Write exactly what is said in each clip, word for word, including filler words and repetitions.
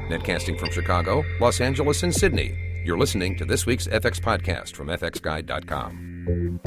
Netcasting from Chicago, Los Angeles, and Sydney. You're listening to this week's F X Podcast from F X Guide dot com.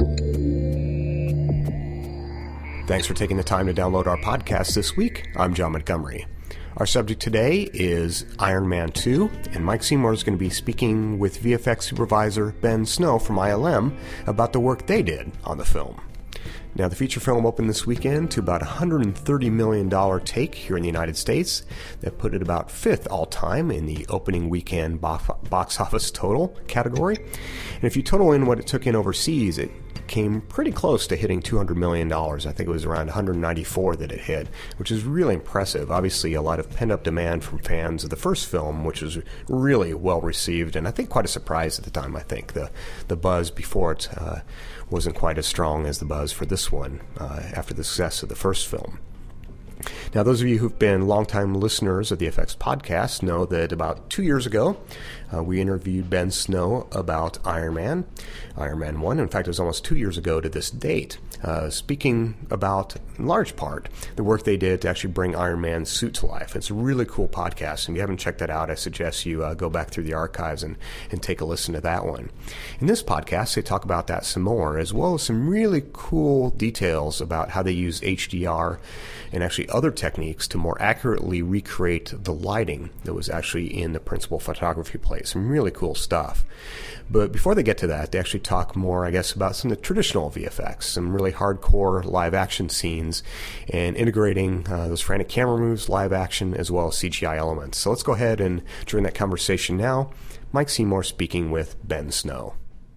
Thanks for taking the time to download our podcast this week. I'm John Montgomery. Our subject today is Iron Man two, and Mike Seymour is going to be speaking with V F X supervisor Ben Snow from I L M about the work they did on the film. Now, the feature film opened this weekend to about one hundred thirty million dollars take here in the United States. That put it about fifth all-time in the opening weekend box office total category. And if you total in what it took in overseas, it came pretty close to hitting two hundred million dollars. I think it was around one hundred ninety-four that it hit, which is really impressive. Obviously, a lot of pent-up demand from fans of the first film, which was really well received, and I think quite a surprise at the time. I think the the buzz before it uh, wasn't quite as strong as the buzz for this one uh, after the success of the first film. Now, those of you who've been longtime listeners of the F X podcast know that about two years ago, uh, we interviewed Ben Snow about Iron Man, Iron Man one. In fact, it was almost two years ago to this date, uh, speaking about, in large part, the work they did to actually bring Iron Man's suit to life. It's a really cool podcast, and if you haven't checked that out, I suggest you uh, go back through the archives and, and take a listen to that one. In this podcast, they talk about that some more, as well as some really cool details about how they use H D R and actually other techniques to more accurately recreate the lighting that was actually in the principal photography plate. Some really cool stuff. But before they get to that, they actually talk more, I guess, about some of the traditional V F X, some really hardcore live action scenes, and integrating uh, those frantic camera moves, live action, as well as C G I elements. So let's go ahead and join that conversation now. Mike Seymour speaking with Ben Snow.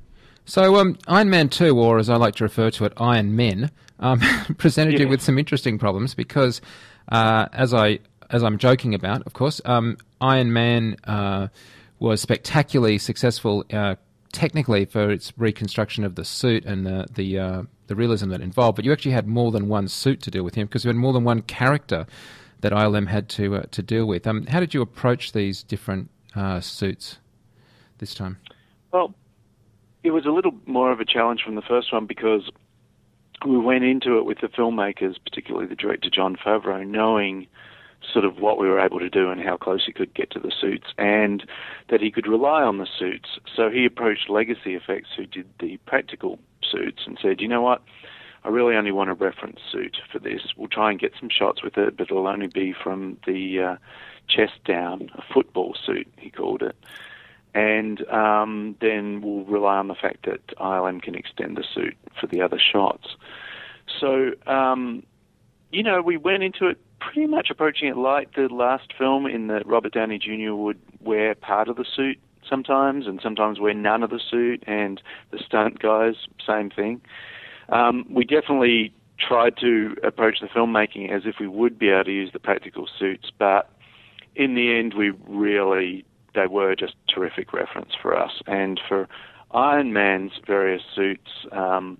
So um, Iron Man two, or as I like to refer to it, Iron Men, um, presented yeah. you with some interesting problems because, uh, as I as I'm joking about, of course, um, Iron Man uh, was spectacularly successful uh, technically for its reconstruction of the suit and the the, uh, the realism that involved. But you actually had more than one suit to deal with him because you had more than one character that I L M had to uh, to deal with. Um, how did you approach these different uh, suits this time? Well, it was a little more of a challenge from the first one because we went into it with the filmmakers, particularly the director Jon Favreau, knowing sort of what we were able to do and how close he could get to the suits and that he could rely on the suits. So he approached Legacy Effects, who did the practical suits, and said, you know what, I really only want a reference suit for this. We'll try and get some shots with it, but it'll only be from the uh, chest down, a football suit, he called it. And um, then we'll rely on the fact that I L M can extend the suit for the other shots. So, um, you know, we went into it pretty much approaching it like the last film, in that Robert Downey Junior would wear part of the suit sometimes and sometimes wear none of the suit, and the stunt guys, same thing. Um, we definitely tried to approach the filmmaking as if we would be able to use the practical suits, but in the end we really... they were just terrific reference for us. And for Iron Man's various suits, um,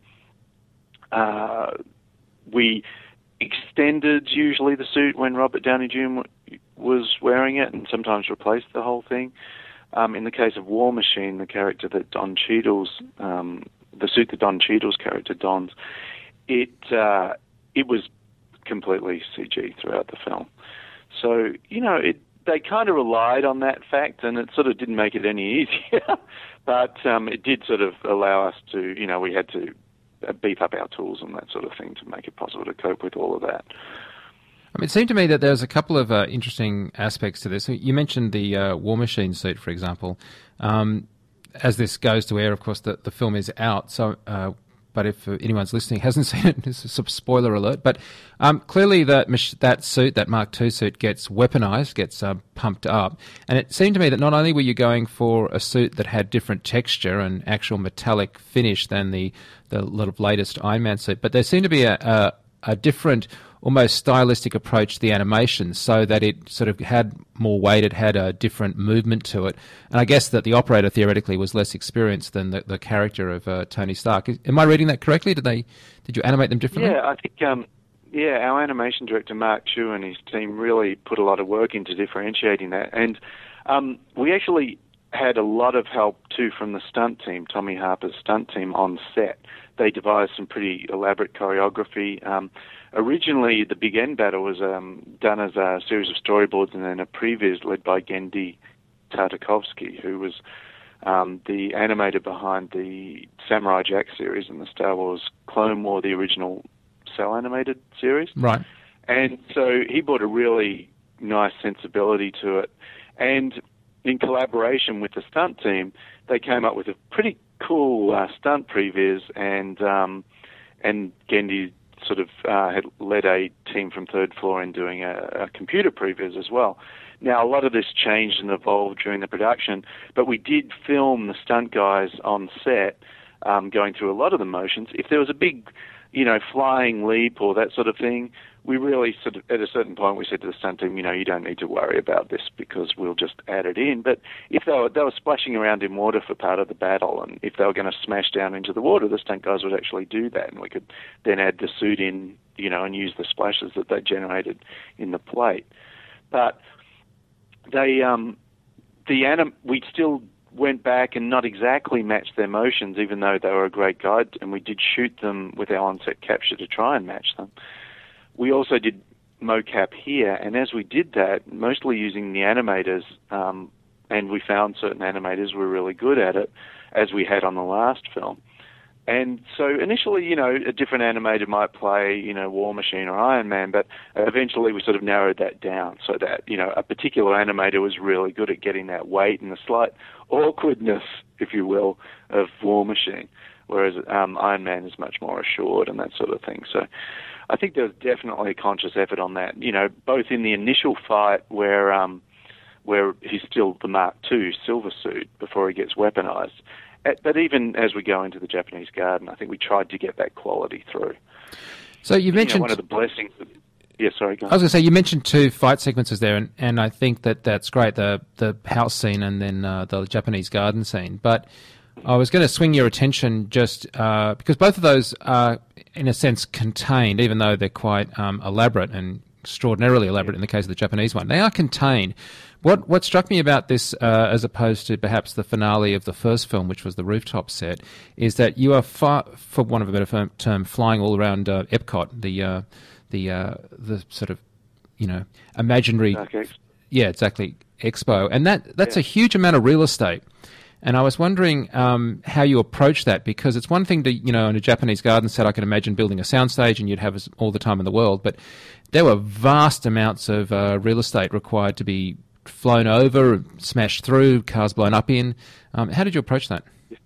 uh, we extended usually the suit when Robert Downey Junior was wearing it, and sometimes replaced the whole thing. Um, in the case of War Machine, the character that Don Cheadle's, um, the suit that Don Cheadle's character dons, it uh, it was completely C G throughout the film. So, you know, it they kind of relied on that fact, and it sort of didn't make it any easier. But um, it did sort of allow us to, you know, we had to beef up our tools and that sort of thing to make it possible to cope with all of that. I mean, it seemed to me that there's a couple of uh, interesting aspects to this. You mentioned the uh, War Machine suit, for example. Um, as this goes to air, of course, the, the film is out, so... Uh, but if anyone's listening hasn't seen it, it's a spoiler alert. But um, clearly that that suit, that Mark two suit, gets weaponized, gets uh, pumped up. And it seemed to me that not only were you going for a suit that had different texture and actual metallic finish than the, the lot of latest Iron Man suit, but there seemed to be a, a, a different, almost stylistic approach to the animation, so that it sort of had more weight, it had a different movement to it. And I guess that the operator theoretically was less experienced than the, the character of uh, Tony Stark. Am I reading that correctly? Did they did you animate them differently? Yeah, I think um, yeah, our animation director Mark Chu and his team really put a lot of work into differentiating that. And um, we actually had a lot of help too from the stunt team, Tommy Harper's stunt team on set. they devised some pretty elaborate choreography. Um, originally, the big end battle was um, done as a series of storyboards and then a previs led by Genndy Tartakovsky, who was um, the animator behind the Samurai Jack series and the Star Wars Clone War, the original cell animated series. Right. And so he brought a really nice sensibility to it. And in collaboration with the stunt team, they came up with a pretty cool uh, stunt previs, and um, and Genndy sort of uh, had led a team from Third Floor in doing a, a computer previs as well. Now, a lot of this changed and evolved during the production, but we did film the stunt guys on set um, going through a lot of the motions. If there was a big, you know, flying leap or that sort of thing, we really sort of, at a certain point, we said to the stunt team, you know, you don't need to worry about this because we'll just add it in. But if they were, they were splashing around in water for part of the battle, and if they were going to smash down into the water, the stunt guys would actually do that, and we could then add the suit in, you know, and use the splashes that they generated in the plate. But they, um, the anim, we still went back and not exactly matched their motions, even though they were a great guide, and we did shoot them with our on-set capture to try and match them. We also did mocap here, and as we did that, mostly using the animators, um, and we found certain animators were really good at it, as we had on the last film. And so initially, you know, a different animator might play, you know, War Machine or Iron Man, but eventually we sort of narrowed that down so that, you know, a particular animator was really good at getting that weight and the slight awkwardness, if you will, of War Machine, whereas um, Iron Man is much more assured and that sort of thing. So I think there's definitely a conscious effort on that, you know, both in the initial fight where um, where he's still the Mark two silver suit before he gets weaponized. But even as we go into the Japanese garden, I think we tried to get that quality through. So you mentioned... You know, one of the blessings... Of, yeah, sorry, go on. I was going to say, you mentioned two fight sequences there, and, and I think that that's great, the the house scene and then uh, the Japanese garden scene. But I was going to swing your attention just uh, because both of those are, in a sense, contained, even though they're quite um, elaborate and extraordinarily elaborate in the case of the Japanese one. They are contained. What what struck me about this, uh, as opposed to perhaps the finale of the first film, which was the rooftop set, is that you are, far, for want of a better term, flying all around uh, Epcot, the uh, the uh, the sort of, you know, imaginary, okay. yeah, exactly, expo, and that that's yeah. a huge amount of real estate. And I was wondering um, how you approach that, because it's one thing to, you know, in a Japanese garden set, I can imagine building a soundstage and you'd have all the time in the world, but there were vast amounts of uh, real estate required to be flown over, smashed through, cars blown up in. Um, how did you approach that?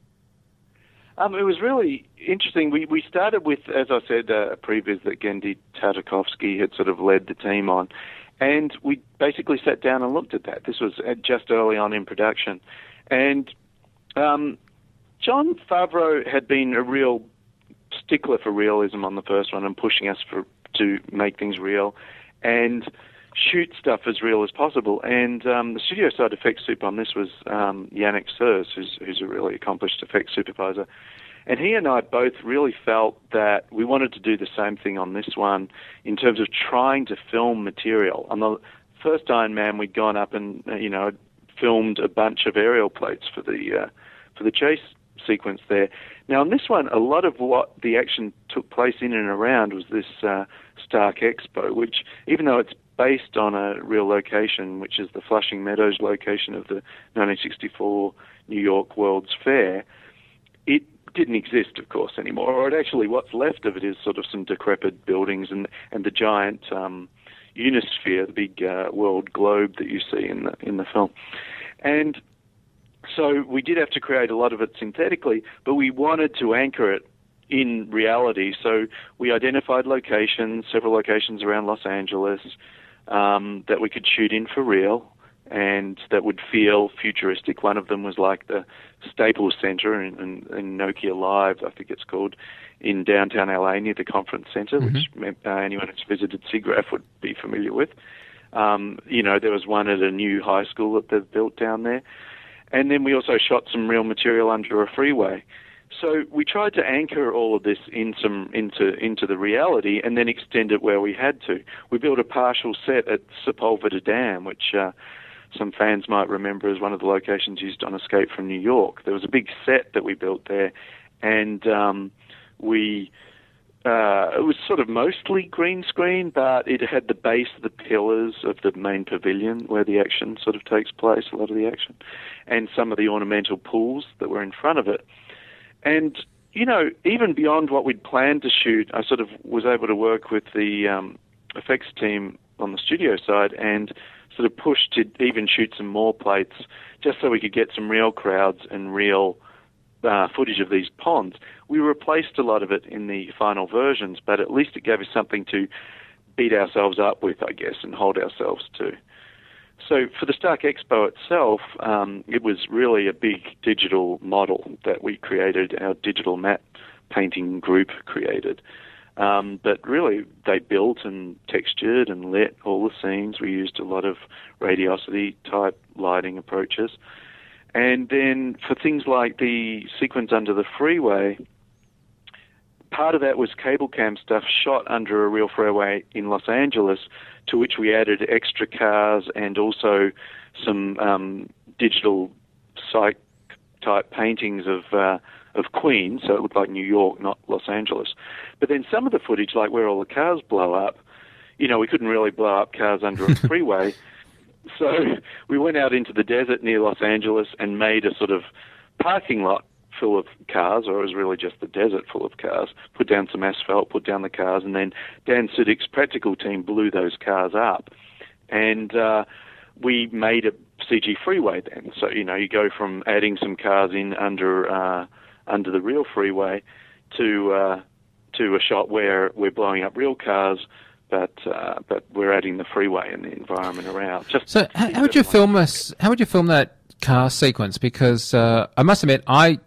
Um, it was really interesting. We we started with, as I said, uh, a previs that Genndy Tartakovsky had sort of led the team on, and we basically sat down and looked at that. This was just early on in production, and um, Jon Favreau had been a real stickler for realism on the first one and pushing us for to make things real and shoot stuff as real as possible. And um, the studio side effects super on this was um, Yannick Sers, who's, who's a really accomplished effects supervisor. And he and I both really felt that we wanted to do the same thing on this one in terms of trying to film material. On the first Iron Man, we'd gone up and, uh, you know, filmed a bunch of aerial plates for the uh, for the chase sequence there. Now, on this one, a lot of what the action took place in and around was this uh, Stark Expo, which, even though it's based on a real location, which is the Flushing Meadows location of the nineteen sixty-four New York World's Fair, it didn't exist, of course, anymore. Or it actually, what's left of it is sort of some decrepit buildings and, and the giant um, Unisphere, the big uh, world globe that you see in the in the film. And so we did have to create a lot of it synthetically, but we wanted to anchor it in reality. So we identified locations, several locations around Los Angeles, um, that we could shoot in for real and that would feel futuristic. One of them was like the Staples Center in, in, in Nokia Live, I think it's called, in downtown L A near the Conference Center, mm-hmm. which uh, anyone who's visited SIGGRAPH would be familiar with. Um, you know, there was one at a new high school that they've built down there. And then we also shot some real material under a freeway. So we tried to anchor all of this in some, into into the reality and then extend it where we had to. We built a partial set at Sepulveda Dam, which uh, some fans might remember as one of the locations used on Escape from New York. There was a big set that we built there, and um, we uh, it was sort of mostly green screen, but it had the base of the pillars of the main pavilion where the action sort of takes place, a lot of the action, and some of the ornamental pools that were in front of it. And, you know, even beyond what we'd planned to shoot, I sort of was able to work with the um, effects team on the studio side and sort of pushed to even shoot some more plates just so we could get some real crowds and real uh, footage of these ponds. We replaced a lot of it in the final versions, but at least it gave us something to beat ourselves up with, I guess, and hold ourselves to. So for the Stark Expo itself, um, it was really a big digital model that we created, our digital matte painting group created. Um, but really, they built and textured and lit all the scenes. We used a lot of radiosity-type lighting approaches. And then for things like the sequence under the freeway, part of that was cable cam stuff shot under a real freeway in Los Angeles, to which we added extra cars and also some um, digital psych-type paintings of uh, of Queens, so it looked like New York, not Los Angeles. But then some of the footage, like where all the cars blow up, you know, we couldn't really blow up cars under a freeway. So we went out into the desert near Los Angeles and made a sort of parking lot full of cars, or it was really just the desert full of cars, put down some asphalt, put down the cars, and then Dan Sudik's practical team blew those cars up. And uh, we made a C G freeway then. So, you know, you go from adding some cars in under uh, under the real freeway to uh, to a shot where we're blowing up real cars, but uh, but we're adding the freeway and the environment around. Just so, how, how would you film this? How would you film that car sequence? Because uh, I must admit, I,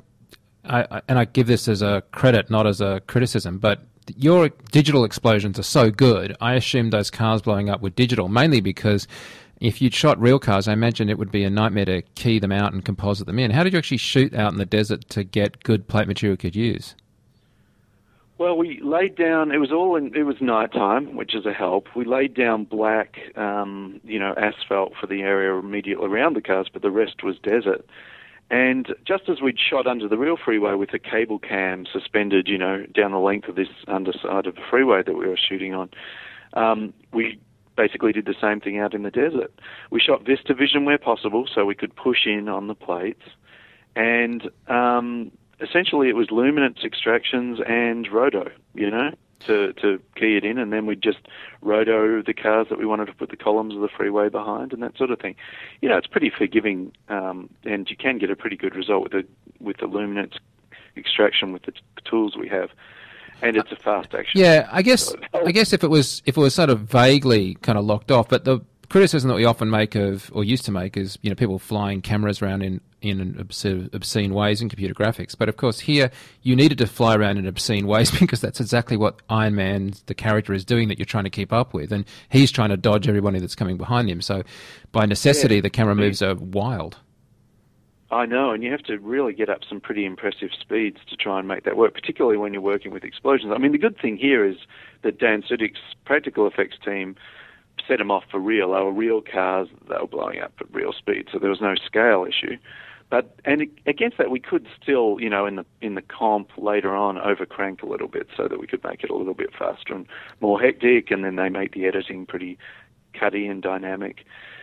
I and I give this as a credit, not as a criticism, but your digital explosions are so good. I assumed those cars blowing up were digital, mainly because if you'd shot real cars, I imagine it would be a nightmare to key them out and composite them in. How did you actually shoot out in the desert to get good plate material you could use? Well, we laid down, it was all in, it was nighttime, which is a help. We laid down black, um, you know, asphalt for the area immediately around the cars, but the rest was desert. And just as we'd shot under the real freeway with a cable cam suspended, you know, down the length of this underside of the freeway that we were shooting on, um, we basically did the same thing out in the desert. We shot VistaVision where possible so we could push in on the plates. And um, essentially it was luminance extractions and roto, you know, to, to key it in. And then we'd just roto the cars that we wanted to put the columns of the freeway behind and that sort of thing. You know, it's pretty forgiving, um, and you can get a pretty good result with the, with the luminance extraction with the t- tools we have. And it's a fast action. Yeah, I guess I guess if it was if it was sort of vaguely kind of locked off, but the criticism that we often make of, or used to make, is, you know, people flying cameras around in in obscene, obscene ways in computer graphics. But of course, here you needed to fly around in obscene ways because that's exactly what Iron Man, the character, is doing, that you're trying to keep up with, and he's trying to dodge everybody that's coming behind him. So, by necessity, yeah, the camera moves are wild. I know, and you have to really get up some pretty impressive speeds to try and make that work, particularly when you're working with explosions. I mean, the good thing here is that Dan Sudik's practical effects team set them off for real. They were real cars, they were blowing up at real speed, so there was no scale issue. But and against that, we could still, you know, in the in the comp later on, overcrank a little bit so that we could make it a little bit faster and more hectic, and then they make the editing pretty cutty and dynamic.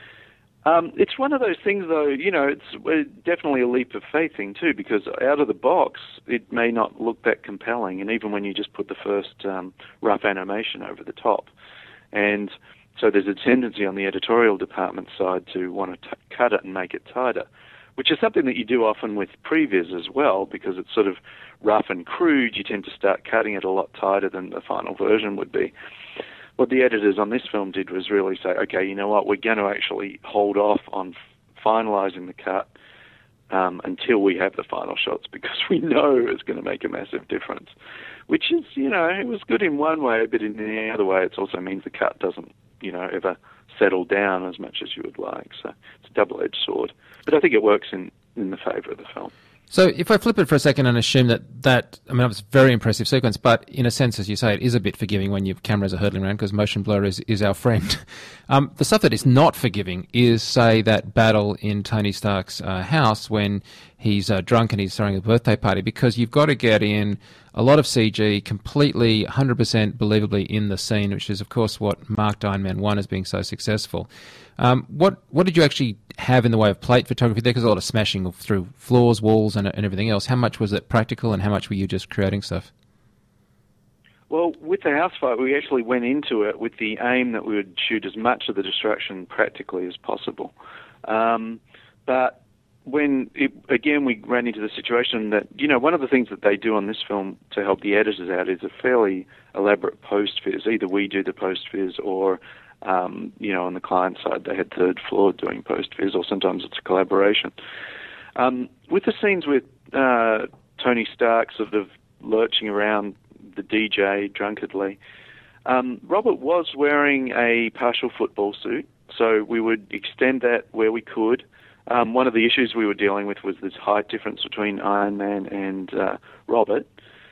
Um, it's one of those things, though, you know, it's definitely a leap of faith thing, too, because out of the box, it may not look that compelling, and even when you just put the first um, rough animation over the top. And so there's a tendency on the editorial department side to want to t- cut it and make it tighter, which is something that you do often with previs as well, because it's sort of rough and crude. You tend to start cutting it a lot tighter than the final version would be. What the editors on this film did was really say, okay, you know what, we're going to actually hold off on finalising the cut um, until we have the final shots, because we know it's going to make a massive difference, which is, you know, it was good in one way, but in the other way it also means the cut doesn't, you know, ever settle down as much as you would like. So it's a double-edged sword. But I think it works in, in the favour of the film. So if I flip it for a second and assume that that, I mean, it's a very impressive sequence, but in a sense, as you say, it is a bit forgiving when your cameras are hurtling around because motion blur is, is our friend. Um, the stuff that is not forgiving is, say, that battle in Tony Stark's uh, house when he's uh, drunk and he's throwing a birthday party, because you've got to get in a lot of C G completely, one hundred percent believably in the scene, which is, of course, what marked Iron Man one as being so successful. Um, what what did you actually have in the way of plate photography there? Because a lot of smashing through floors, walls, and, and everything else. How much was it practical, and how much were you just creating stuff? Well, with the house fight, we actually went into it with the aim that we would shoot as much of the destruction practically as possible. Um, but when, it, again, we ran into the situation that, you know, one of the things that they do on this film to help the editors out is a fairly elaborate post-fizz. Either we do the post-fizz or... Um, you know, on the client side, they had Third Floor doing post-fizz, or sometimes it's a collaboration. Um, with the scenes with uh, Tony Stark sort of lurching around the D J drunkenly, um, Robert was wearing a partial football suit, so we would extend that where we could. Um, one of the issues we were dealing with was this height difference between Iron Man and uh, Robert,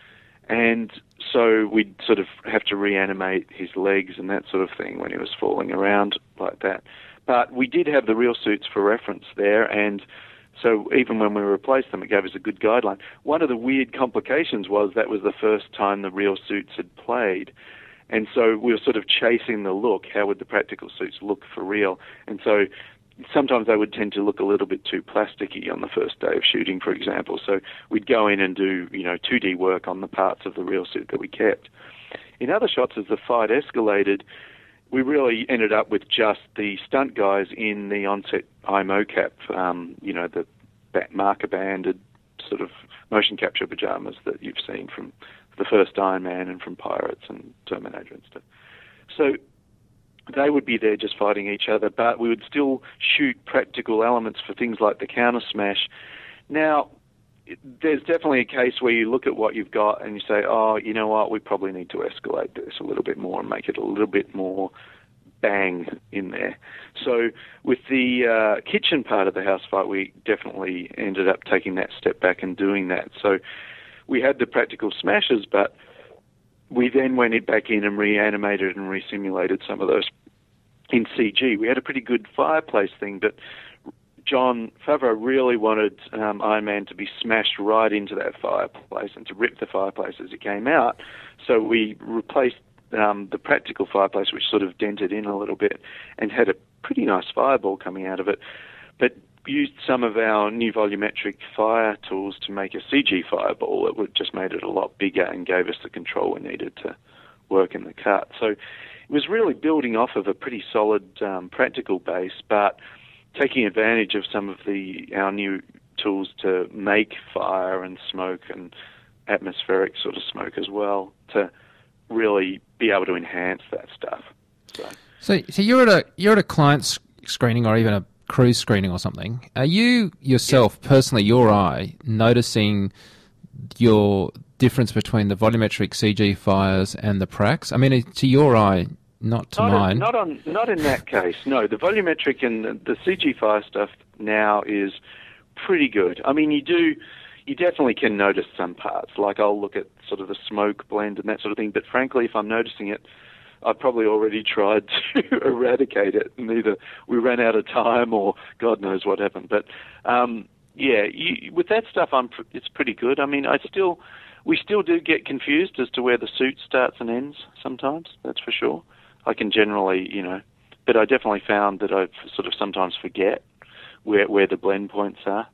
and so we'd sort of have to reanimate his legs and that sort of thing when he was falling around like that. But we did have the real suits for reference there, and so even when we replaced them, it gave us a good guideline. One of the weird complications was that was the first time the real suits had played, and so we were sort of chasing the look. How would the practical suits look for real? And so sometimes they would tend to look a little bit too plasticky on the first day of shooting, for example. So we'd go in and do, you know, two D work on the parts of the real suit that we kept. In other shots, as the fight escalated, we really ended up with just the stunt guys in the on-set eye mocap, um, you know, the marker-banded sort of motion capture pajamas that you've seen from the first Iron Man and from Pirates and Terminator and stuff. So they would be there just fighting each other, but we would still shoot practical elements for things like the counter smash. Now, there's definitely a case where you look at what you've got and you say, oh, you know what, we probably need to escalate this a little bit more and make it a little bit more bang in there. So with the uh, kitchen part of the house fight, we definitely ended up taking that step back and doing that. So we had the practical smashes, but we then went back in and reanimated and resimulated some of those in C G. We had a pretty good fireplace thing, but Jon Favreau really wanted um, Iron Man to be smashed right into that fireplace and to rip the fireplace as it came out. So we replaced um, the practical fireplace, which sort of dented in a little bit, and had a pretty nice fireball coming out of it, but used some of our new volumetric fire tools to make a C G fireball. It would just made it a lot bigger and gave us the control we needed to work in the cut. So it was really building off of a pretty solid um, practical base, but taking advantage of some of the our new tools to make fire and smoke and atmospheric sort of smoke as well to really be able to enhance that stuff. So, so, so you're at a you're at a client screening or even a cruise screening or something. Are you yourself, yeah. personally, your eye, noticing your difference between the volumetric C G fires and the pracs? I mean, to your eye, not to not mine. In, not on, not in that case. No, the volumetric and the, the C G fire stuff now is pretty good. I mean, you do, you definitely can notice some parts. Like I'll look at sort of the smoke blend and that sort of thing. But frankly, if I'm noticing it, I've probably already tried to eradicate it, and either we ran out of time or God knows what happened. But um, yeah, you, with that stuff, I'm pr- it's pretty good. I mean, I still, we still do get confused as to where the suit starts and ends sometimes. That's for sure. I can generally, you know, but I definitely found that I sort of sometimes forget where where the blend points are.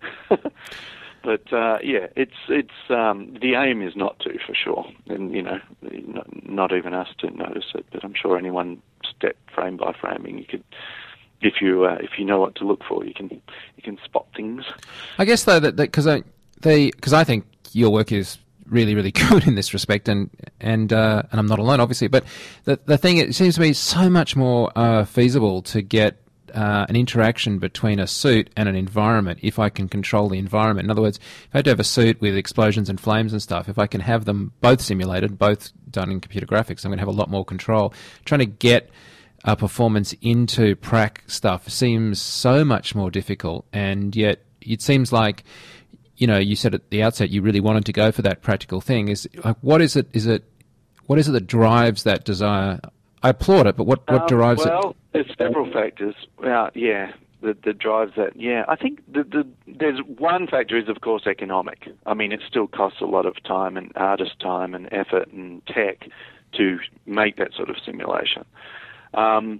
But uh, yeah, it's it's um, the aim is not to, for sure, and you know, not, not even us to notice it. But I'm sure anyone step frame by framing, you could, if you uh, if you know what to look for, you can you can spot things. I guess though that because I they because I think your work is really really good in this respect, and and uh, and I'm not alone, obviously. But the the thing, it seems to me so much more uh, feasible to get Uh, an interaction between a suit and an environment if I can control the environment. In other words, if I had to have a suit with explosions and flames and stuff, if I can have them both simulated, both done in computer graphics, I'm going to have a lot more control. Trying to get a performance into prac stuff seems so much more difficult, and yet it seems like you know, you said at the outset you really wanted to go for that practical thing. Is like, what is it? Is it what is it that drives that desire? I applaud it, but what, what um, drives well, it? Well, there's several factors. Uh, yeah, that, that drives that. Yeah, I think the, the, there's one factor is, of course, economic. I mean, it still costs a lot of time and artist time and effort and tech to make that sort of simulation. Um,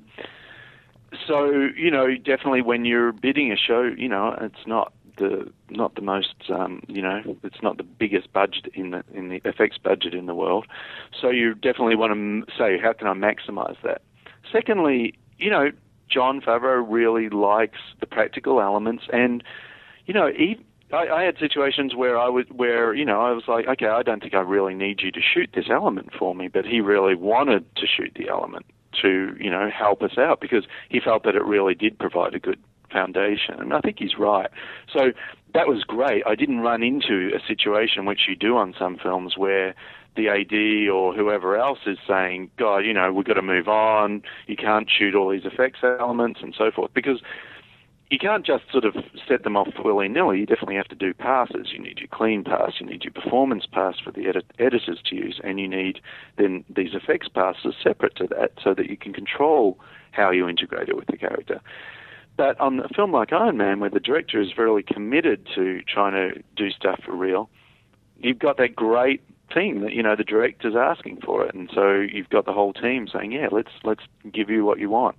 so, you know, definitely when you're bidding a show, you know, it's not the not the most, um, you know, it's not the biggest budget in the in the effects budget in the world. So you definitely want to say, how can I maximize that? Secondly, you know, Jon Favreau really likes the practical elements, and you know, he, I, I had situations where I was, where you know, I was like, okay, I don't think I really need you to shoot this element for me, but he really wanted to shoot the element to, you know, help us out because he felt that it really did provide a good foundation, and I think he's right. So that was great. I didn't run into a situation which you do on some films where the A D or whoever else is saying, God, you know, we've got to move on, you can't shoot all these effects elements and so forth, because you can't just sort of set them off willy-nilly. You definitely have to do passes. You need your clean pass, you need your performance pass for the edit- editors to use, and you need then these effects passes separate to that so that you can control how you integrate it with the character. But on a film like Iron Man, where the director is very committed to trying to do stuff for real, you've got that great thing that, you know, the director's asking for it, and so you've got the whole team saying, yeah, let's let's give you what you want.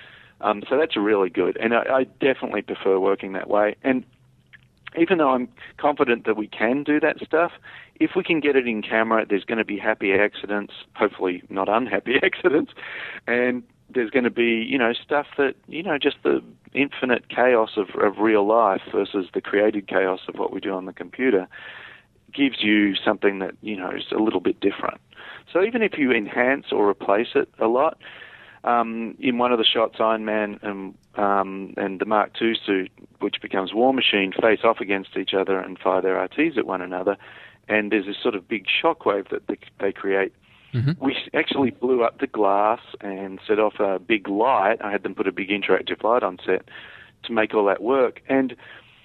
Um, so that's really good, and I, I definitely prefer working that way. And even though I'm confident that we can do that stuff, if we can get it in camera, there's going to be happy accidents, hopefully not unhappy accidents, and there's going to be, you know, stuff that, you know, just the infinite chaos of, of real life versus the created chaos of what we do on the computer gives you something that, you know, is a little bit different. So even if you enhance or replace it a lot, um, in one of the shots, Iron Man and, um, and the Mark two suit, which becomes War Machine, face off against each other and fire their R Ts at one another, and there's this sort of big shockwave that they, they create. Mm-hmm. We actually blew up the glass and set off a big light. I had them put a big interactive light on set to make all that work. And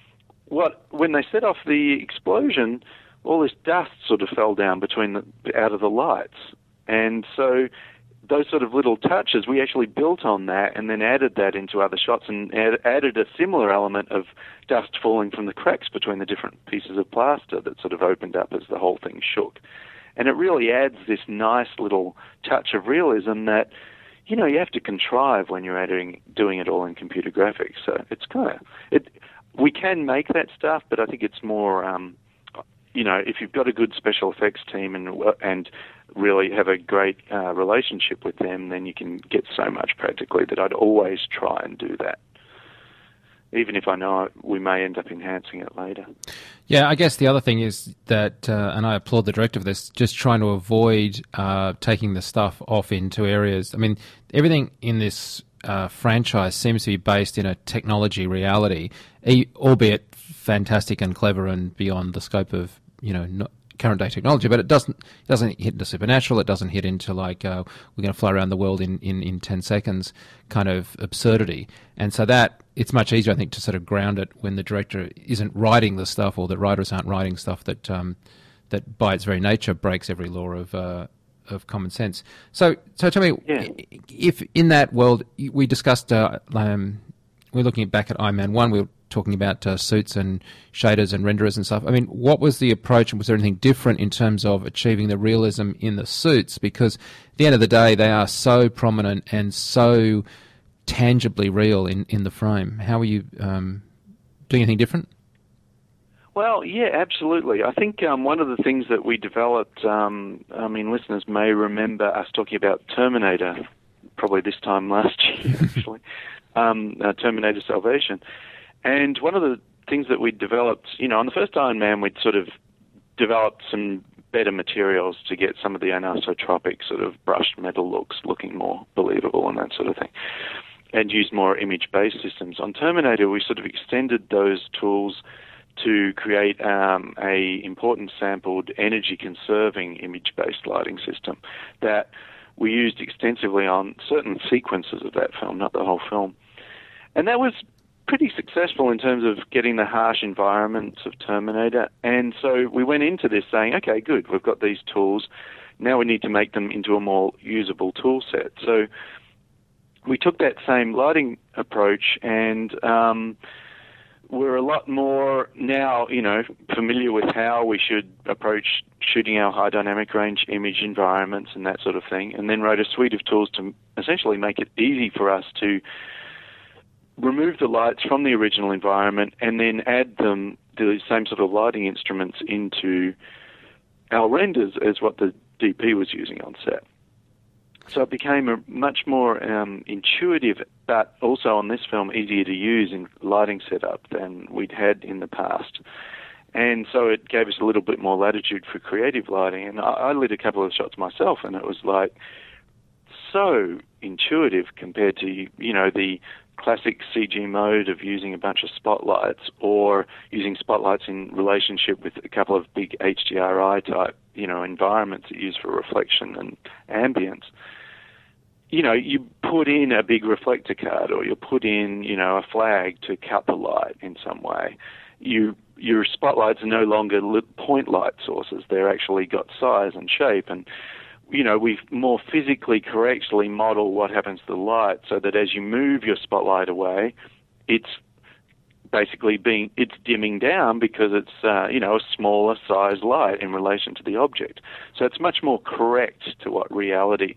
what when they set off the explosion, all this dust sort of fell down between the, out of the lights. And so those sort of little touches, we actually built on that and then added that into other shots and add, added a similar element of dust falling from the cracks between the different pieces of plaster that sort of opened up as the whole thing shook. And it really adds this nice little touch of realism that, you know, you have to contrive when you're editing, doing it all in computer graphics. So it's kind of, it, we can make that stuff, but I think it's more, um, you know, if you've got a good special effects team and and really have a great uh, relationship with them, then you can get so much practically that I'd always try and do that, even if I know we may end up enhancing it later. Yeah, I guess the other thing is that, uh, and I applaud the director of this, just trying to avoid uh, taking the stuff off into areas. I mean, everything in this uh, franchise seems to be based in a technology reality, albeit fantastic and clever and beyond the scope of, you know, not current day technology, but it doesn't it doesn't hit into supernatural. It doesn't hit into like uh, we're going to fly around the world in, in, in ten seconds kind of absurdity. And so that it's much easier, I think, to sort of ground it when the director isn't writing the stuff, or the writers aren't writing stuff that um, that by its very nature breaks every law of uh, of common sense. So so tell me, yeah. if in that world we discussed, uh, um, we're looking back at Iron Man one, we were talking about uh, suits and shaders and renderers and stuff. I mean, what was the approach, and was there anything different in terms of achieving the realism in the suits? Because at the end of the day, they are so prominent and so tangibly real in, in the frame. How are you um, doing anything different? Well, yeah, absolutely. I think um, one of the things that we developed, um, I mean, listeners may remember us talking about Terminator, probably this time last year, actually, um, uh, Terminator Salvation. And one of the things that we developed, you know, on the first Iron Man, we'd sort of developed some better materials to get some of the anisotropic sort of brushed metal looks looking more believable and that sort of thing, and used more image-based systems. On Terminator, we sort of extended those tools to create um, a important sampled energy-conserving image-based lighting system that we used extensively on certain sequences of that film, not the whole film. And that was pretty successful in terms of getting the harsh environments of Terminator. And so we went into this saying, okay, good, we've got these tools. Now we need to make them into a more usable tool set. So we took that same lighting approach, and um, we're a lot more now, you know, familiar with how we should approach shooting our high dynamic range image environments and that sort of thing, and then wrote a suite of tools to essentially make it easy for us to remove the lights from the original environment and then add them, the same sort of lighting instruments, into our renders as what the D P was using on set. So it became a much more um, intuitive, but also on this film easier to use in lighting setup than we'd had in the past. And so it gave us a little bit more latitude for creative lighting. And I, I lit a couple of shots myself, and it was like so intuitive compared to, you know, the classic C G mode of using a bunch of spotlights, or using spotlights in relationship with a couple of big H D R I type, you know, environments that use for reflection and ambience. You know, you put in a big reflector card, or you put in, you know, a flag to cut the light in some way. You, your spotlights are no longer lit point light sources. They're actually got size and shape, and you know, we more physically correctly model what happens to the light, so that as you move your spotlight away, it's basically being, it's dimming down because it's, uh, you know, a smaller size light in relation to the object. So it's much more correct to what reality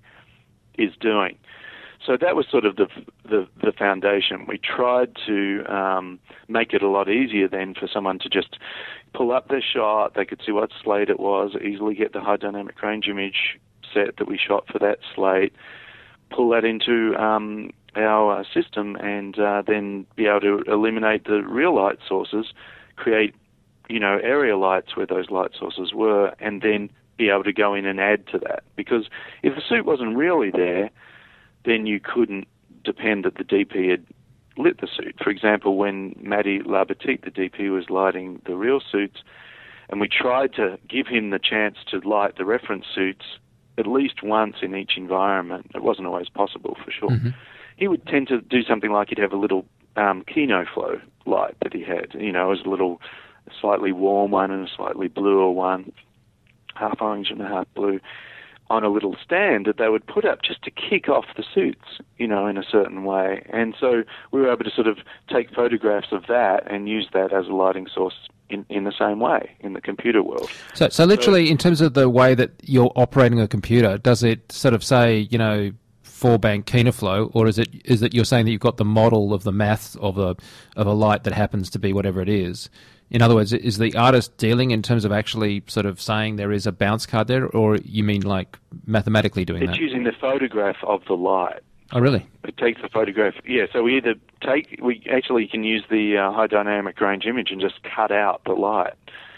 is doing. So that was sort of the the, the foundation. We tried to um, make it a lot easier then for someone to just pull up their shot. They could see what slate it was, easily get the high dynamic range image set that we shot for that slate, pull that into um, our uh, system, and uh, then be able to eliminate the real light sources, create, you know, area lights where those light sources were, and then be able to go in and add to that. Because if the suit wasn't really there, then you couldn't depend that the D P had lit the suit. For example, when Matty Labatique, the D P, was lighting the real suits, and we tried to give him the chance to light the reference suits at least once in each environment. It wasn't always possible, for sure. Mm-hmm. He would tend to do something like he'd have a little um, Kino Flow light that he had. You know, it was a little slightly warm one and a slightly bluer one, half orange and a half blue, on a little stand that they would put up just to kick off the suits, you know, in a certain way. And so we were able to sort of take photographs of that and use that as a lighting source in, in the same way in the computer world. So, so literally, so, in terms of the way that you're operating a computer, does it sort of say, you know, four bank Kinoflow, or is it is it you're saying that you've got the model of the maths of a of a light that happens to be whatever it is? In other words, is the artist dealing in terms of actually sort of saying there is a bounce card there, or you mean like mathematically doing it's that? It's using the photograph of the light. Oh, really? It takes the photograph. Yeah, so we either take, we actually can use the uh, high dynamic range image and just cut out the light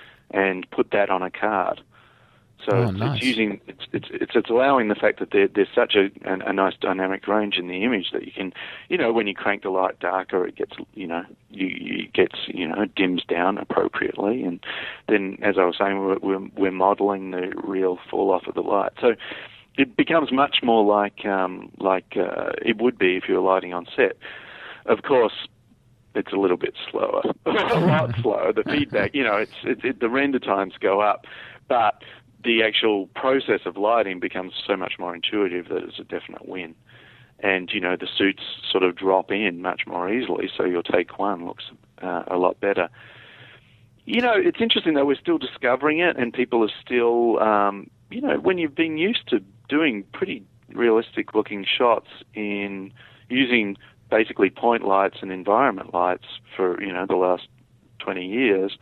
and put that on a card. So oh, it's, nice. it's using, it's, it's it's it's allowing the fact that there, there's such a, a, a nice dynamic range in the image that you can, you know, when you crank the light darker, it gets, you know, you, you gets, you know, dims down appropriately, and then, as I was saying, we're we're, we're modeling the real fall off of the light. So it becomes much more like um, like uh, it would be if you were lighting on set. Of course, it's a little bit slower, a lot slower. The feedback, you know, it's, it's it, the render times go up, but the actual process of lighting becomes so much more intuitive that it's a definite win. And, you know, the suits sort of drop in much more easily, so your take one looks uh, a lot better. You know, it's interesting, though, we're still discovering it, and people are still, um, you know, when you've been used to doing pretty realistic-looking shots in using basically point lights and environment lights for, you know, the last twenty years,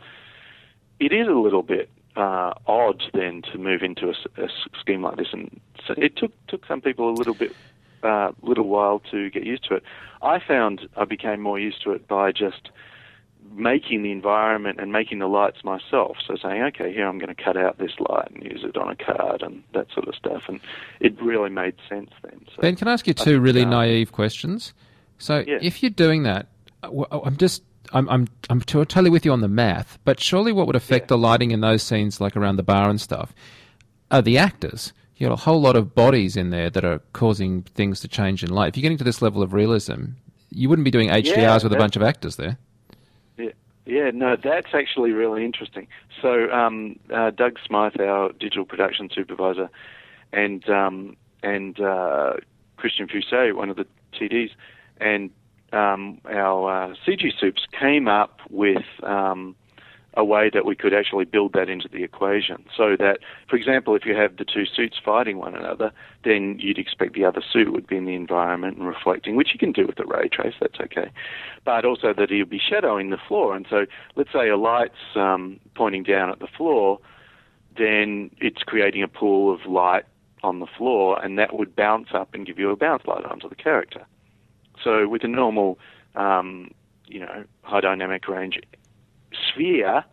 it is a little bit Uh, odd then to move into a, a scheme like this, and so it took took some people a little bit, uh, little while to get used to it. I found I became more used to it by just making the environment and making the lights myself. So saying, okay, here I'm going to cut out this light and use it on a card and that sort of stuff, and it really made sense then. So Ben, can I ask you two really naive questions? So yeah. if you're doing that, I'm just. I'm I'm I'm totally with you on the math, but surely what would affect yeah. the lighting in those scenes, like around the bar and stuff, are the actors. You got a whole lot of bodies in there that are causing things to change in light. If you're getting to this level of realism, You wouldn't be doing H D Rs yeah, with a bunch of actors there. Yeah, yeah, no, that's actually really interesting. So um, uh, Doug Smythe, our digital production supervisor, and um, and uh, Christian Fusset, one of the T Ds, and um, our uh, C G soups came up with um, a way that we could actually build that into the equation. So that, for example, if you have the two suits fighting one another, then you'd expect the other suit would be in the environment and reflecting, which you can do with the ray trace, that's okay. But also that he'll be shadowing the floor. And so let's say a light's um, pointing down at the floor, then it's creating a pool of light on the floor, and that would bounce up and give you a bounce light onto the character. So with a normal, um, you know, high dynamic range sphere,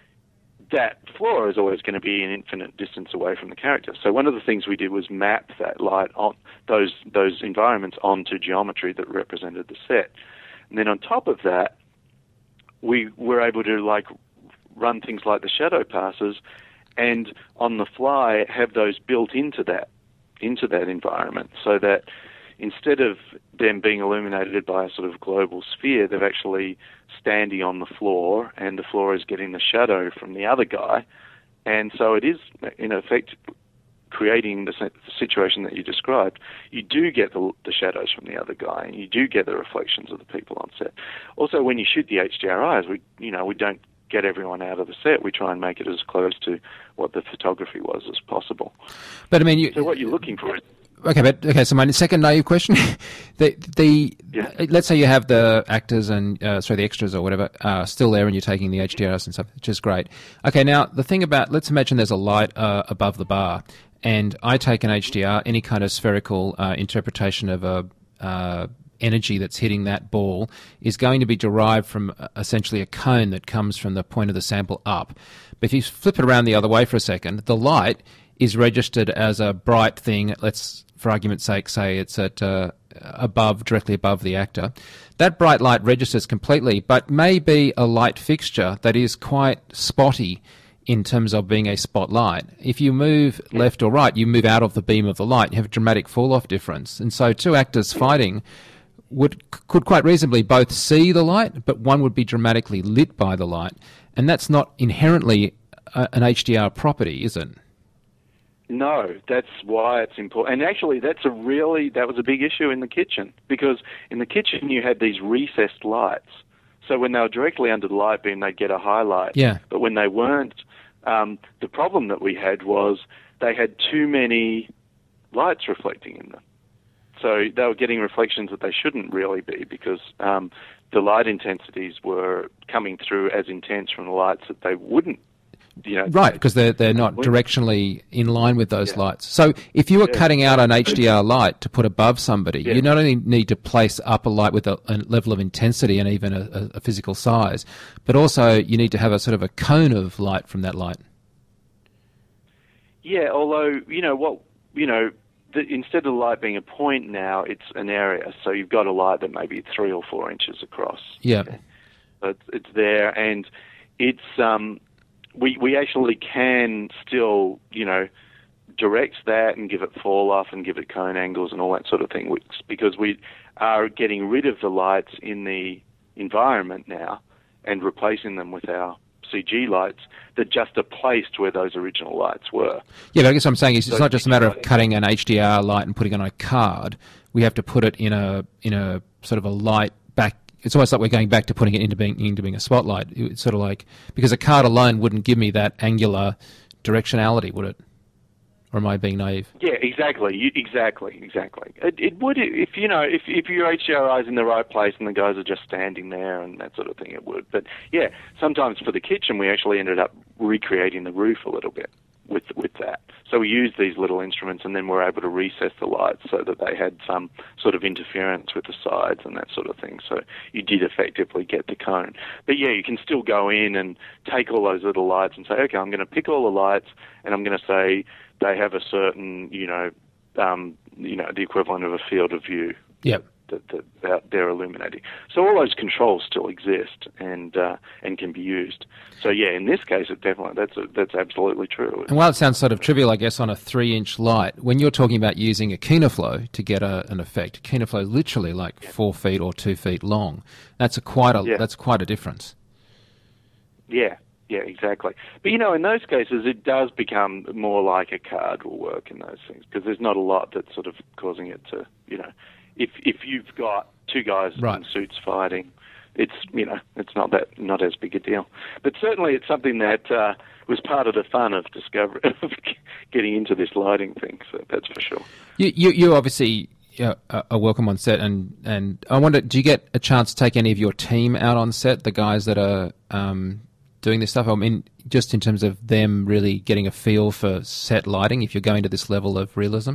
that floor is always going to be an infinite distance away from the character. So one of the things we did was map that light on those those environments onto geometry that represented the set. And then on top of that, we were able to like run things like the shadow passes and on the fly have those built into that into that environment, so that instead of them being illuminated by a sort of global sphere, they're actually standing on the floor, and the floor is getting the shadow from the other guy. And so it is, in effect, creating the situation that you described. You do get the, the shadows from the other guy, and you do get the reflections of the people on set. Also, when you shoot the H D R Is, we, you know, we don't get everyone out of the set. We try and make it as close to what the photography was as possible. But I mean, you, so what you're looking for is... Okay, but okay. So my second naive question: the the yeah. let's say you have the actors and uh, sorry, the extras or whatever uh, still there, and you're taking the H D Rs and stuff, which is great. Okay, now the thing about let's imagine there's a light uh, above the bar, and I take an H D R, any kind of spherical uh, interpretation of a uh, energy that's hitting that ball is going to be derived from uh, essentially a cone that comes from the point of the sample up. But if you flip it around the other way for a second, the light is registered as a bright thing. Let's, for argument's sake, say it's at uh, above, directly above the actor. That bright light registers completely, but may be a light fixture that is quite spotty in terms of being a spotlight. If you move left or right, you move out of the beam of the light. You have a dramatic fall-off difference. And so two actors fighting would could quite reasonably both see the light, but one would be dramatically lit by the light. And that's not inherently a, an H D R property, is it? No, that's why it's important. And actually, that's a really, that was a big issue in the kitchen, because in the kitchen you had these recessed lights. So when they were directly under the light beam, they'd get a highlight. Yeah. But when they weren't, um, the problem that we had was they had too many lights reflecting in them. So they were getting reflections that they shouldn't really be, because um, the light intensities were coming through as intense from the lights that they wouldn't. You know, right, because they're, they're not directionally in line with those yeah. lights. So if you were yeah. cutting out an H D R light to put above somebody, yeah. you not only need to place up a light with a, a level of intensity and even a, a physical size, but also you need to have a sort of a cone of light from that light. Yeah, although, you know, what, you know, the, instead of the light being a point now, it's an area. So you've got a light that may be three or four inches across. Yeah. Okay? So it's, it's there, and it's... um. We we actually can still, you know, direct that and give it fall off and give it cone angles and all that sort of thing, which, because we are getting rid of the lights in the environment now and replacing them with our C G lights that just are placed where those original lights were. Yeah, but I guess what I'm saying is it's so not just a matter of cutting an H D R light and putting it on a card. We have to put it in a in a sort of a light back. It's almost like we're going back to putting it into being into being a spotlight. It's sort of like, because a card alone wouldn't give me that angular directionality, would it? Or am I being naive? Yeah, exactly, you, exactly, exactly. It, it would, if you know, if if your H D R I is in the right place and the guys are just standing there and that sort of thing, it would. But yeah, sometimes for the kitchen, we actually ended up recreating the roof a little bit with with that. So we used these little instruments, and then we're able to recess the lights so that they had some sort of interference with the sides and that sort of thing. So you did effectively get the cone. But yeah, you can still go in and take all those little lights and say, okay, I'm going to pick all the lights, and I'm going to say they have a certain, you know, um, you know, the equivalent of a field of view. Yep. that, that they're illuminating. So all those controls still exist and uh, and can be used. So yeah, in this case, it definitely that's a, that's absolutely true. And while it sounds sort of trivial, I guess, on a three-inch light, when you're talking about using a Kinoflow to get a, an effect, Kinoflow is literally like yeah. four feet or two feet long. That's a quite a yeah. that's quite a difference. Yeah. Yeah, exactly. But, you know, in those cases, it does become more like a card will work in those things, because there's not a lot that's sort of causing it to, you know, if if you've got two guys right. in suits fighting, it's, you know, it's not that, not as big a deal. But certainly it's something that uh, was part of the fun of discovery, of getting into this lighting thing, so that's for sure. You, you, you obviously... Yeah, are welcome on set, and, and I wonder, do you get a chance to take any of your team out on set, the guys that are um, doing this stuff? I mean, just in terms of them really getting a feel for set lighting, if you're going to this level of realism?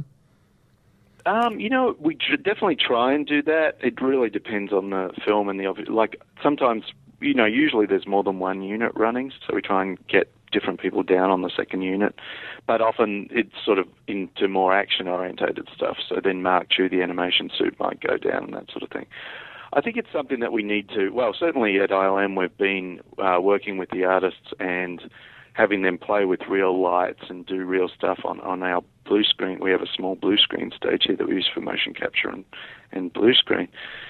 Um, you know, we tr- definitely try and do that. It really depends on the film and the, like, sometimes, you know, usually there's more than one unit running, so we try and get different people down on the second unit, but often it's sort of into more action-orientated stuff, so then Mark Chu, the animation suit, might go down and that sort of thing. I think it's something that we need to, well, certainly at I L M we've been uh, working with the artists and having them play with real lights and do real stuff on, on our blue screen. We have a small blue screen stage here that we use for motion capture and, and blue screen.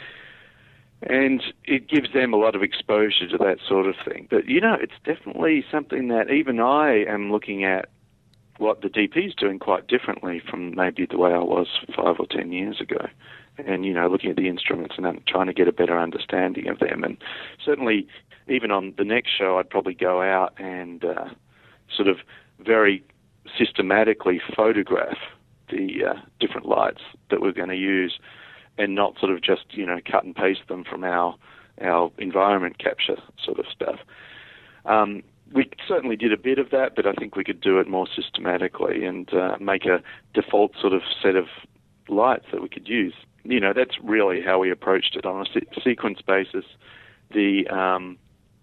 And it gives them a lot of exposure to that sort of thing. But, you know, it's definitely something that even I am looking at what the D P is doing quite differently from maybe the way I was five or ten years ago. And, you know, looking at the instruments and trying to get a better understanding of them. And certainly, even on the next show, I'd probably go out and uh, sort of very systematically photograph the uh, different lights that we're going to use, and not sort of just, you know, cut and paste them from our our environment capture sort of stuff. Um, we certainly did a bit of that, but I think we could do it more systematically and uh, make a default sort of set of lights that we could use. You know, that's really how we approached it on a se- sequence basis. The um,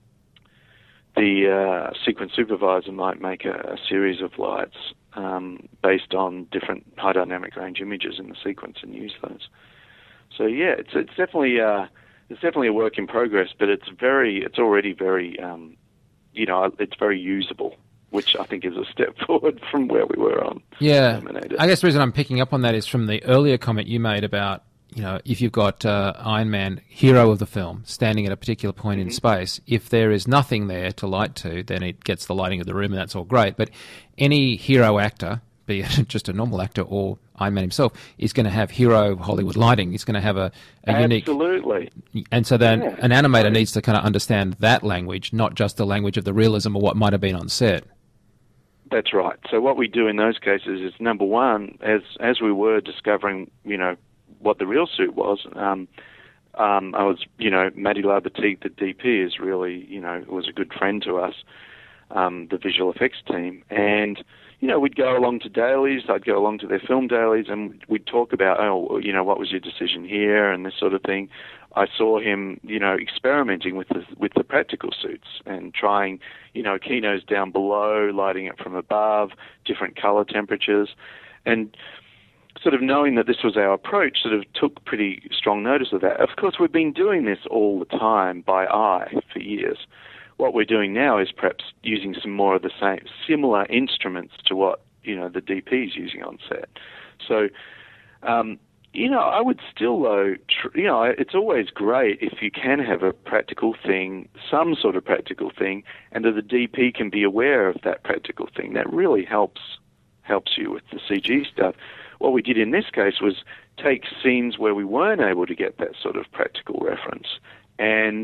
the uh, sequence supervisor might make a, a series of lights um, based on different high dynamic range images in the sequence and use those. So yeah, it's it's definitely uh, it's definitely a work in progress, but it's very it's already very um, you know it's very usable, which I think is a step forward from where we were on. Yeah, Terminator. I guess the reason I'm picking up on that is from the earlier comment you made about, you know, if you've got uh, Iron Man, hero of the film, standing at a particular point mm-hmm. in space, if there is nothing there to light to, then it gets the lighting of the room, and that's all great. But any hero actor, be it just a normal actor or Iron Man himself, is going to have hero Hollywood lighting. He's going to have a, a unique... Absolutely. And so then yeah, an animator right. needs to kind of understand that language, not just the language of the realism or what might have been on set. That's right. So what we do in those cases is, number one, as as we were discovering, you know, what the real suit was, um, um, I was, you know, Matty Labatique, the D P, is really, you know, was a good friend to us, um, the visual effects team. And, you know, we'd go along to dailies, I'd go along to their film dailies, and we'd talk about, oh, you know, what was your decision here and this sort of thing. I saw him, you know, experimenting with the, with the practical suits and trying, you know, Kino's down below, lighting it from above, different color temperatures, and sort of knowing that this was our approach sort of took pretty strong notice of that. Of course, we've been doing this all the time by eye for years. What we're doing now is perhaps using some more of the same, similar instruments to what, you know, the D P is using on set. So, um, you know, I would still, though, tr- you know, it's always great if you can have a practical thing, some sort of practical thing, and that the D P can be aware of that practical thing. That really helps helps you with the C G stuff. What we did in this case was take scenes where we weren't able to get that sort of practical reference and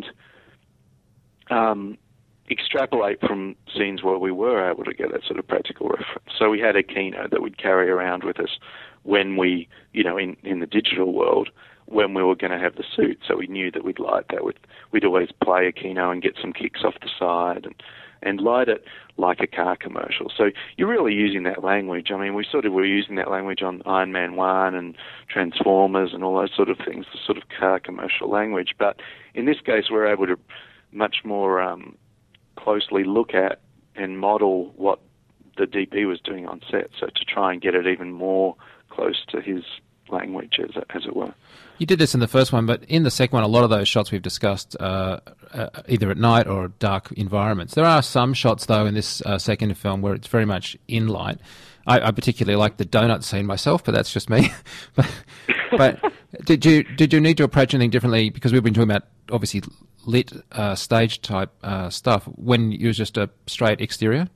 um, extrapolate from scenes where we were able to get that sort of practical reference. So we had a Kino that we'd carry around with us when we, you know, in, in the digital world, when we were going to have the suit. So we knew that we'd light that with, we'd always play a Kino and get some kicks off the side and, and light it like a car commercial. So you're really using that language. I mean, we sort of were using that language on Iron Man one and Transformers and all those sort of things, the sort of car commercial language. But in this case, we're able to much more um, closely look at and model what the D P was doing on set, so to try and get it even more close to his language, as it, as it were. You did this in the first one, but in the second one, a lot of those shots we've discussed uh, uh, either at night or dark environments. There are some shots, though, in this uh, second film where it's very much in light. I, I particularly like the donut scene myself, but that's just me. but but did you did you need to approach anything differently? Because we've been talking about, obviously, lit uh, stage-type uh, stuff when you was just a straight exterior?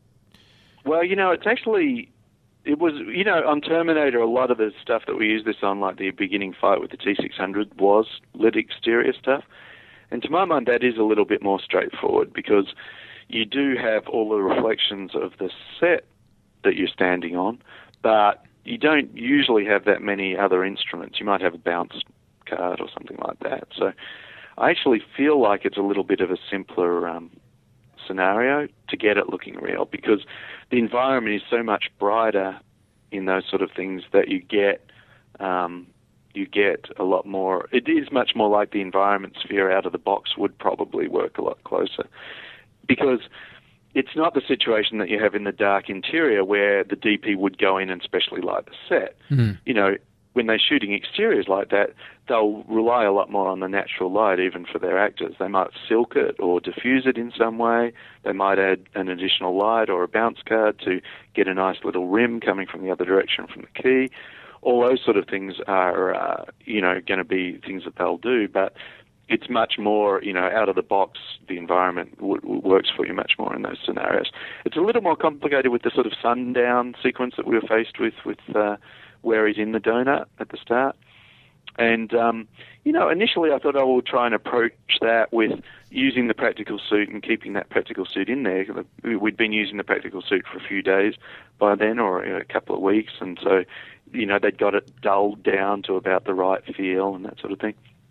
Well, you know, it's actually... It was, you know, on Terminator, a lot of the stuff that we used this on, like the beginning fight with the T six hundred, was lit exterior stuff. And to my mind, that is a little bit more straightforward because you do have all the reflections of the set that you're standing on, but you don't usually have that many other instruments. You might have a bounce card or something like that. So I actually feel like it's a little bit of a simpler um, scenario to get it looking real because the environment is so much brighter in those sort of things that you get um, you get a lot more. It is much more like the environment sphere out of the box would probably work a lot closer because it's not the situation that you have in the dark interior where the D P would go in and specially light the set. Mm-hmm. You know, when they're shooting exteriors like that, they'll rely a lot more on the natural light, even for their actors. They might silk it or diffuse it in some way. They might add an additional light or a bounce card to get a nice little rim coming from the other direction from the key. All those sort of things are, uh, you know, going to be things that they'll do, but it's much more, you know, out of the box. The environment w- w- works for you much more in those scenarios. It's a little more complicated with the sort of sundown sequence that we were faced with, with uh, where he's in the donut at the start. And, um, you know, initially I thought I would try and approach that with using the practical suit and keeping that practical suit in there. We'd been using the practical suit for a few days by then, or you know, a couple of weeks, and so, you know, they'd got it dulled down to about the right feel and that sort of thing.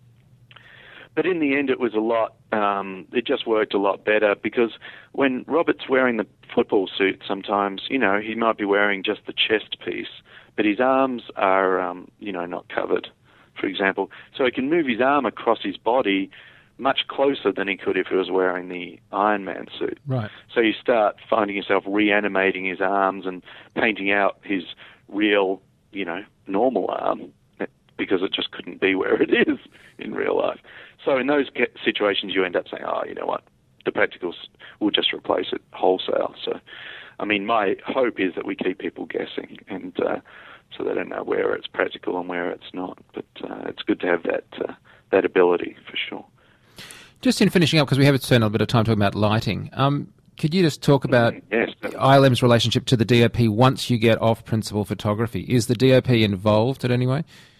But in the end, it was a lot, um, it just worked a lot better because when Robert's wearing the football suit sometimes, you know, he might be wearing just the chest piece, but his arms are, um, you know, not covered, for example. So he can move his arm across his body much closer than he could if he was wearing the Iron Man suit. Right. So you start finding yourself reanimating his arms and painting out his real, you know, normal arm because it just couldn't be where it is in real life. So in those situations, you end up saying, oh, you know what, the practicals will just replace it wholesale. So, I mean, my hope is that we keep people guessing and uh, so they don't know where it's practical and where it's not. But uh, it's good to have that uh, that ability for sure. Just in finishing up, because we have spent a bit of time talking about lighting, um, could you just talk about yes, I L M's relationship to the D O P once you get off principal photography? Is the D O P involved in any way?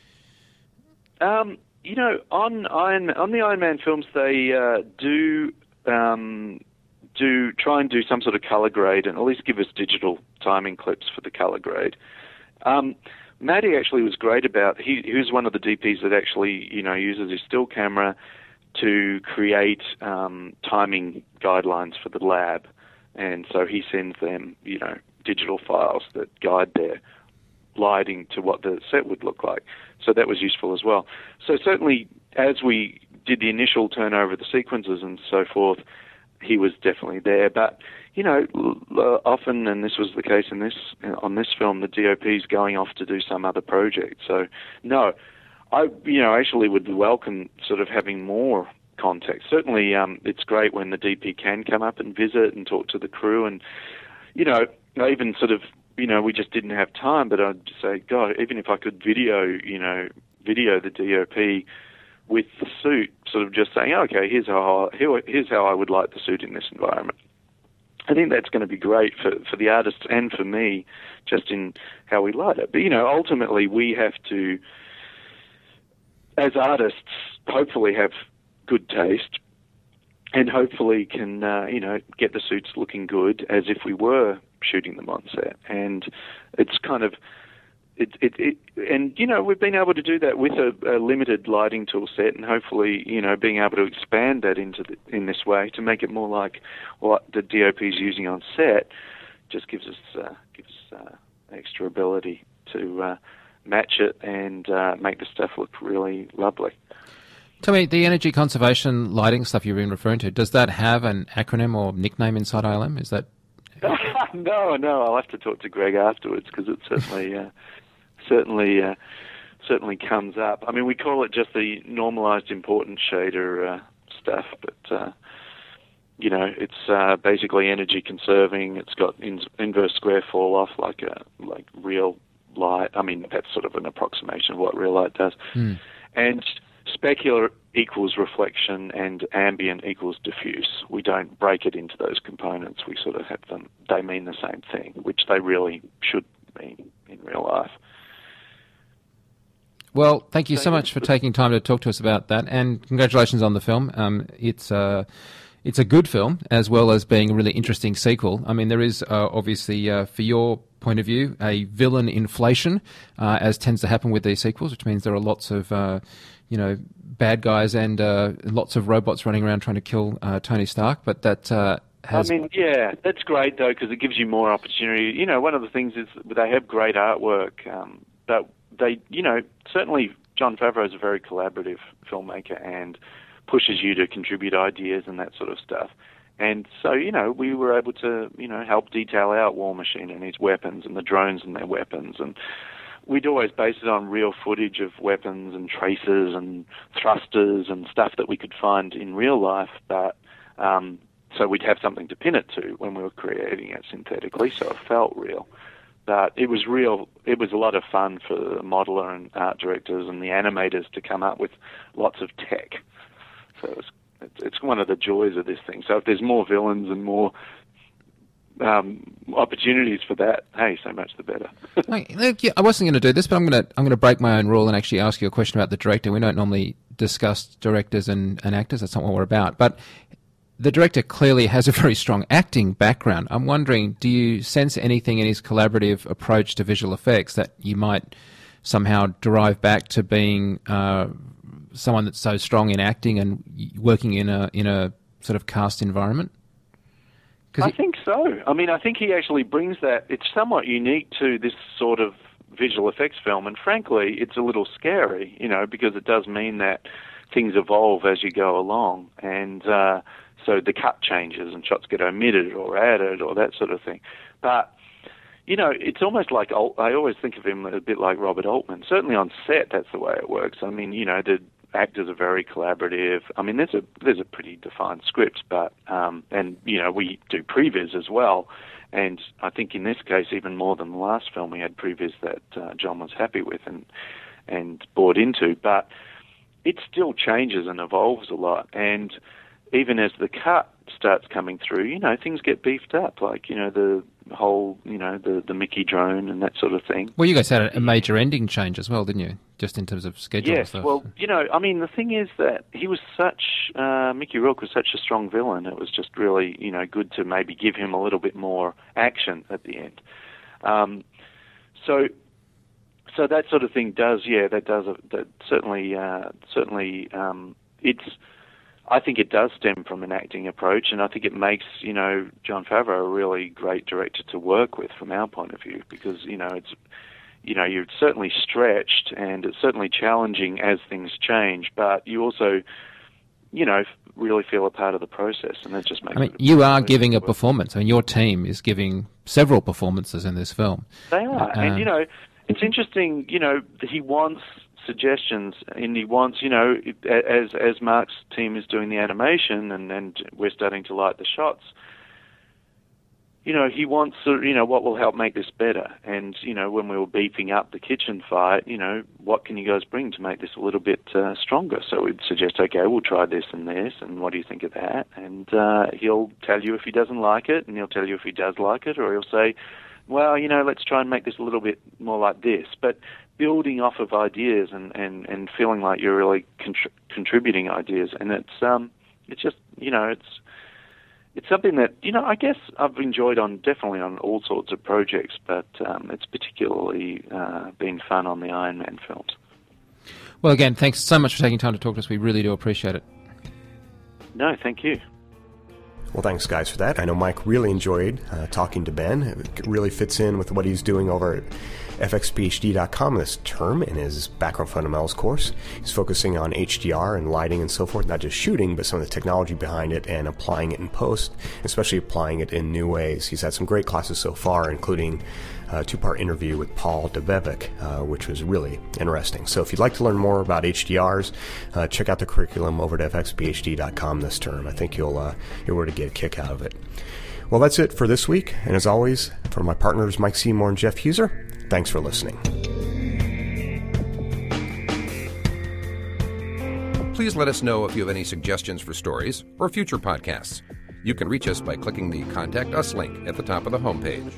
Um, you know, on Iron on the Iron Man films, they uh, do um, do try and do some sort of color grade and at least give us digital timing clips for the color grade. Um, Matty actually was great about. He, he was one of the D Ps that actually, you know, uses his still camera to create um, timing guidelines for the lab, and so he sends them, you know, digital files that guide their lighting to what the set would look like. So that was useful as well. So certainly, as we did the initial turnover of the sequences and so forth, he was definitely there. But you know, often, and this was the case in this on this film, the D O P's going off to do some other project. So no. I, you know, actually would welcome sort of having more context. Certainly, um, it's great when the D P can come up and visit and talk to the crew. And, you know, I even sort of, you know, we just didn't have time, but I'd say, God, even if I could video, you know, video the D O P with the suit, sort of just saying, okay, here's how I, here, here's how I would like the suit in this environment. I think that's going to be great for, for the artists and for me, just in how we light it. But, you know, ultimately we have to, as artists, hopefully have good taste and hopefully can, uh, you know, get the suits looking good as if we were shooting them on set. And it's kind of, it, it, it and, you know, we've been able to do that with a, a limited lighting tool set and hopefully, you know, being able to expand that into the, in this way to make it more like what the D O P is using on set just gives us, uh, gives us uh, extra ability to, uh, match it and uh, make the stuff look really lovely. Tell me, the energy conservation lighting stuff you've been referring to, does that have an acronym or nickname inside I L M? Is that... no, no, I'll have to talk to Greg afterwards because it's certainly, uh, certainly, uh, certainly comes up. I mean, we call it just the normalized importance shader uh, stuff, but uh, you know, it's uh, basically energy conserving. It's got in- inverse square fall off like a like real light. I mean, that's sort of an approximation of what real light does. Mm. And specular equals reflection and ambient equals diffuse. We don't break it into those components. We sort of have them, they mean the same thing, which they really should mean in real life. Well, thank you so much for taking time to talk to us about that, and congratulations on the film. Um, it's uh, it's a good film, as well as being a really interesting sequel. I mean, there is uh, obviously, uh, for your point of view, a villain inflation, uh, as tends to happen with these sequels, which means there are lots of, uh, you know, bad guys and uh, lots of robots running around trying to kill uh, Tony Stark, but that uh, has... I mean, yeah, that's great, though, because it gives you more opportunity. You know, one of the things is they have great artwork, um, but they, you know, certainly Jon Favreau is a very collaborative filmmaker and pushes you to contribute ideas and that sort of stuff. And so, you know, we were able to, you know, help detail out War Machine and his weapons and the drones and their weapons. And we'd always base it on real footage of weapons and tracers and thrusters and stuff that we could find in real life. But um, so we'd have something to pin it to when we were creating it synthetically, so it felt real. But it was real. It was a lot of fun for the modeler and art directors and the animators to come up with lots of tech. So it was, it's one of the joys of this thing. So if there's more villains and more um, opportunities for that, hey, so much the better. Look, yeah, I wasn't going to do this, but I'm going to I'm going to break my own rule and actually ask you a question about the director. We don't normally discuss directors and, and actors. That's not what we're about. But the director clearly has a very strong acting background. I'm wondering, do you sense anything in his collaborative approach to visual effects that you might somehow derive back to being uh, someone that's so strong in acting and working in a in a sort of cast environment? I think so. I mean, I think he actually brings that. It's somewhat unique to this sort of visual effects film, and frankly, it's a little scary, you know, because it does mean that things evolve as you go along, and uh, so the cut changes and shots get omitted or added or that sort of thing. But, you know, it's almost like, I always think of him a bit like Robert Altman. Certainly on set, that's the way it works. I mean, you know, the actors are very collaborative. I mean, there's a there's a pretty defined script, but, um, and, you know, we do previs as well. And I think in this case, even more than the last film, we had previs that uh, John was happy with and and bought into. But it still changes and evolves a lot. And even as the cut starts coming through, you know, things get beefed up, like, you know, the whole, you know, the, the Mickey drone and that sort of thing. Well, you guys had a major ending change as well, didn't you? Just in terms of schedule yes, and stuff. Well, you know, I mean, the thing is that he was such, uh, Mickey Rourke was such a strong villain, it was just really, you know, good to maybe give him a little bit more action at the end. Um, so... So that sort of thing does, yeah, that does, that certainly, uh, certainly, um, it's, I think it does stem from an acting approach, and I think it makes, you know, Jon Favreau a really great director to work with from our point of view, because, you know, it's, you know, you're certainly stretched, and it's certainly challenging as things change, but you also, you know, really feel a part of the process, and that just makes I mean, it you are really giving a work. performance. I mean, your team is giving several performances in this film. They are, uh, and, you know, it's interesting, you know, he wants suggestions, and he wants, you know, as as Mark's team is doing the animation and, and we're starting to light the shots, you know, he wants, you know, what will help make this better. And, you know, when we were beefing up the kitchen fight, you know, what can you guys bring to make this a little bit uh, stronger? So we'd suggest, okay, we'll try this and this, and what do you think of that? And uh, he'll tell you if he doesn't like it, and he'll tell you if he does like it, or he'll say, well, you know, let's try and make this a little bit more like this. But building off of ideas and, and, and feeling like you're really contri- contributing ideas. And it's um it's just, you know, it's it's something that, you know, I guess I've enjoyed on definitely on all sorts of projects, but um, it's particularly uh, been fun on the Iron Man films. Well, again, thanks so much for taking time to talk to us. We really do appreciate it. No, thank you. Well, thanks, guys, for that. I know Mike really enjoyed uh, talking to Ben. It really fits in with what he's doing over at F X P H D dot com this term in his Background Fundamentals course. He's focusing on H D R and lighting and so forth, not just shooting, but some of the technology behind it and applying it in post, especially applying it in new ways. He's had some great classes so far, including a two-part interview with Paul Debevec, uh, which was really interesting. So if you'd like to learn more about H D Rs, uh, check out the curriculum over at F X P H D dot com this term. I think you'll, uh, you'll really get a kick out of it. Well, that's it for this week. And as always, for my partners Mike Seymour and Jeff Huser, thanks for listening. Please let us know if you have any suggestions for stories or future podcasts. You can reach us by clicking the Contact Us link at the top of the homepage.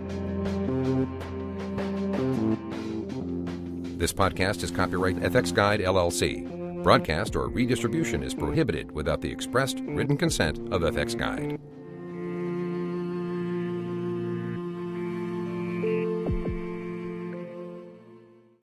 This podcast is copyright F X Guide, L L C. Broadcast or redistribution is prohibited without the expressed written consent of F X Guide.